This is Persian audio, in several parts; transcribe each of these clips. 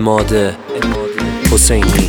عماد حسینی.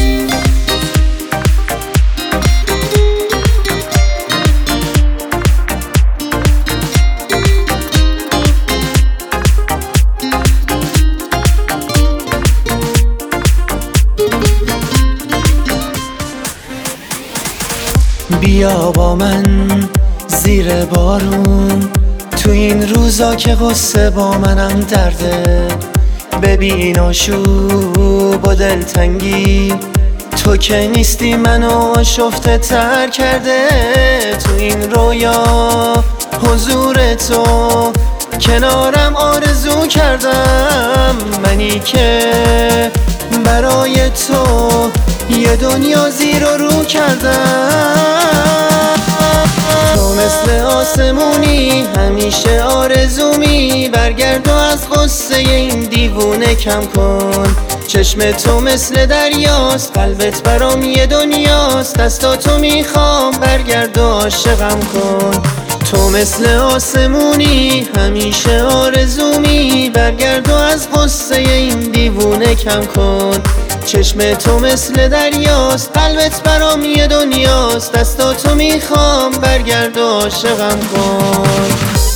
بیا با من زیر بارون، تو این روزا که غصه با منم درده. ببین آشوب و دلتنگی، تو که نیستی منو آشفته تر کرده. تو این رویا حضور تو کنارم آرزو کردم، منی که برای تو یه دنیا زیر و رو کردم. تو مثل آسمونی همیشه آرزومی، برگرد و از غصه این دیوونه کم کن. چشم تو مثل دریاست، قلبت برام یه دنیاست. دستاتو میخوام برگرد و عاشقم کن. تو مثل آسمونی همیشه آرزومی، برگرد و از غصه این دیوونه کم کن. چشم تو مثل دریاست، قلبت برام یه دنیاست. دستاتو میخوام برگرد و عاشقم کن.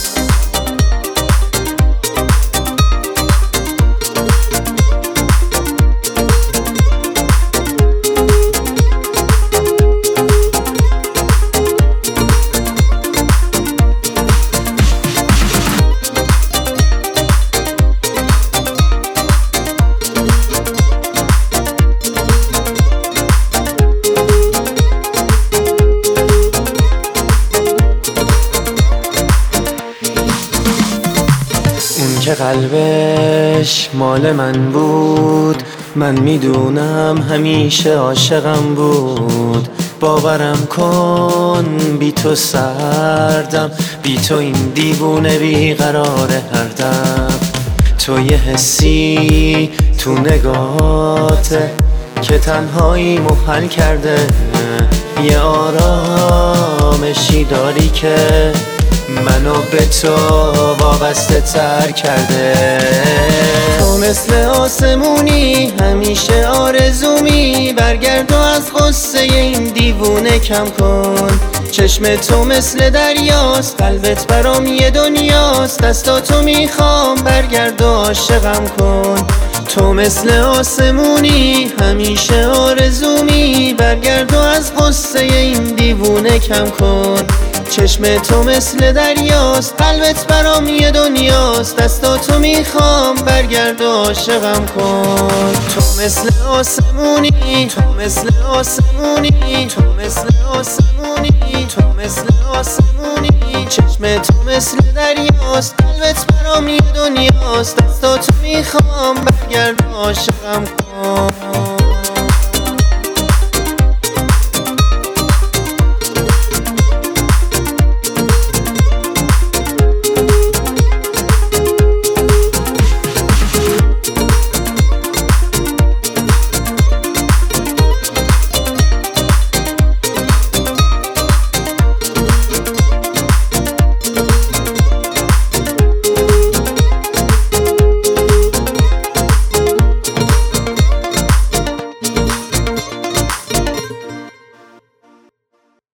که قلبش مال من بود، من میدونم همیشه عاشقم بود. باورم کن بی تو سردم، بی تو این دیوونه بیقراره هر دم. تو یه حسی تو نگاهته که تنهایی محل کرده، یه آرامشی داری که منو به تو وابسته تر کرده. تو مثل آسمونی همیشه آرزومی، برگرد و از غصه این دیوونه کم کن. چشم تو مثل دریاست، قلبت برام یه دنیاست. دستاتو میخوام برگرد و عاشقم کن. تو مثل آسمونی همیشه آرزومی، برگرد و از غصه این دیوونه کم کن. چشم تو مثل دریاست، قلبت برام یه دنیاست. دستاتو میخوام برگرد و عاشقم کن. تو مثل آسمونی، تو مثل آسمونی، تو مثل آسمونی، تو مثل آسمونی. چشم تو مثل دریاست، قلبت برام یه دنیاست. دستاتو میخوام برگرد و عاشقم کن.